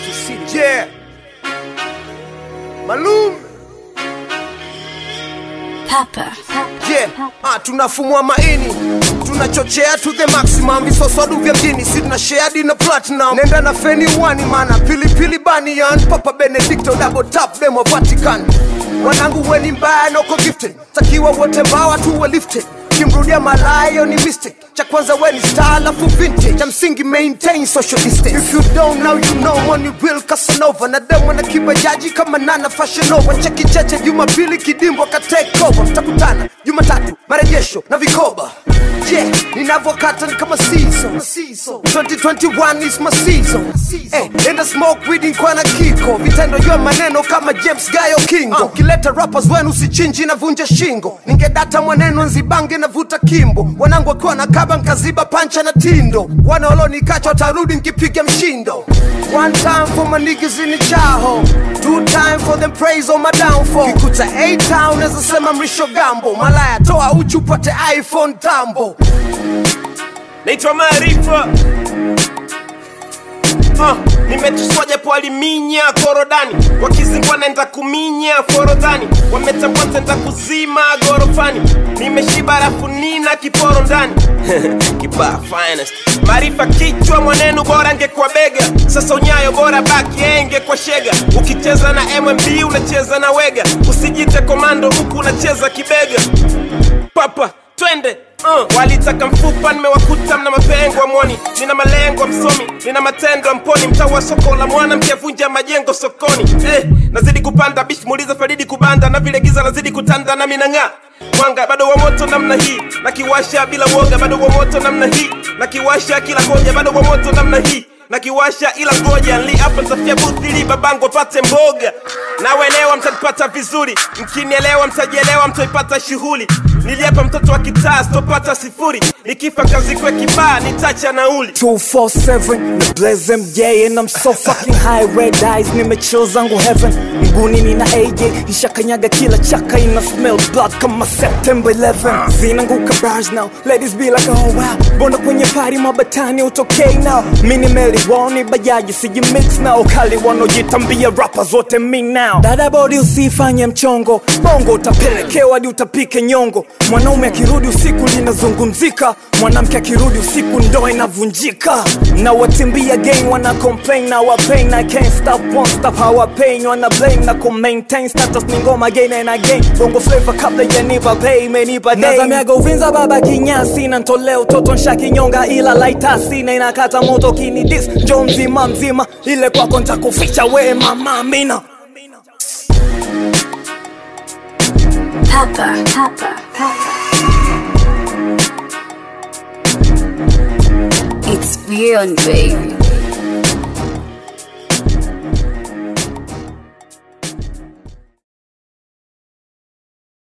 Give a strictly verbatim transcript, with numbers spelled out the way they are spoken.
City City. Yeah. Malum. Papa. Yeah. Ah, tunafumua maini. Tunachochea to the maximum. Visosodu vya mjini. Si tunashare dina platinum. Nenda na feni wani mana. Pili pili banian. Papa Benedicto double tap demo Vatican. Wanangu weni mbaya noko gifted. Takiwa wote mbawa tuwe lifted. Kimrudia malayo ni mistake. Cha kwanza weni style afu vintage. Cha msingi maintain social distance. If you don't know you know money real Casanova. Na demo na kibajaji kama nana fashion over. Cheki cheche Jumapili kidimbo ka take over. Mtakutana Jumatatu marejesho na vikoba. Yeah, ninavokata ni kama season. twenty twenty-one is my season. Eh, enda smoke weed kwa na kiko. Vitendo yo maneno kama James Gayo Kingo. uh, Kileta rappers wenu usichinji na vunja shingo. Ningedata mwaneno nzibange na vuta kimbo. Wanangu wakiwa na kaba nkaziba pancha na tindo. Wana oloni kacha watarudi nkipiga mshindo. One time for my niggas in the chaho. Two time for them praise on my downfall. Kikuta A-Town neza sema mrisho gambo. Malaya toa uchu pate iPhone tambo. Naitwa Maarifa. Uh, nimetuswaja po aliminya korodani. Wakizingwa naenda kuminya forodhani. Wametambua nenda kuzima gorofani. Nimeshiba rafu nina kiporo ndani. Kibaa finest. Maarifa kichwa mwanenu bora nge kwa bega. Sasa unyayo bora baki enge kwa shega. Ukicheza na M M B unacheza na wega. Usijite komando huku unacheza kibega. Papa twende. Uh, walitaka mfupa nimewakuta mna mapengo mwoni. Nina malengo msomi, nina matendo mponi. Mtawa soko la mwana mkiavunja majengo sokoni. Eh, nazidi kupanda bish muuliza Faridi kubanda. Na vile giza nazidi kutanda na minanga. Mwanga bado wa moto namna hii. Na kiwasha bila woga bado wa moto namna hii. Na kiwasha kila hoja bado wa moto namna hii. Na kiwasha ila ngoja nli hapa nitafia buthili babangu pate mboga. Na welewa mtatipata vizuri. Mkinielewa mtajielewa mtoipata shughuli. Niliapa mtoto wa kitaa stopata sifuri. Nikifa kazi kwe kibaa nitacha nauli. two four seven na blaze M J and I'm so fucking high. Red eyes nimechill zangu heaven. Mguni nina A J ishakanyaga kila chaka. Ina smell blood kama September eleventh. Zinanguka bars now ladies be like oh wow. Bonda kwenye party mabatani utokei now. Mini meli woni bajaji siji mix now. Kali wanojitambia rappers wote me now. Dada body usifanye mchongo. Bongo utapelekewa hadi utapike nyongo. Mwanaume akirudi usiku linazungumzika. Mwanamke akirudi usiku ndoa inavunjika. Na watimbia gang wana complain na wa pain. I can't stop won't stop how I pain. Wana blame na ku maintain status ni ngoma again and again. Bongo flavor kabla ya nipa pay menipa day. Nazamiaga uvinza baba kinyasi. Na ntoleo toto nshaki nyonga ila laitasi. Na inakata moto kini dis njo mzima mzima. Ile kwa konta kuficha we mama mina. Papa, Papa, Papa. It's beyond, baby.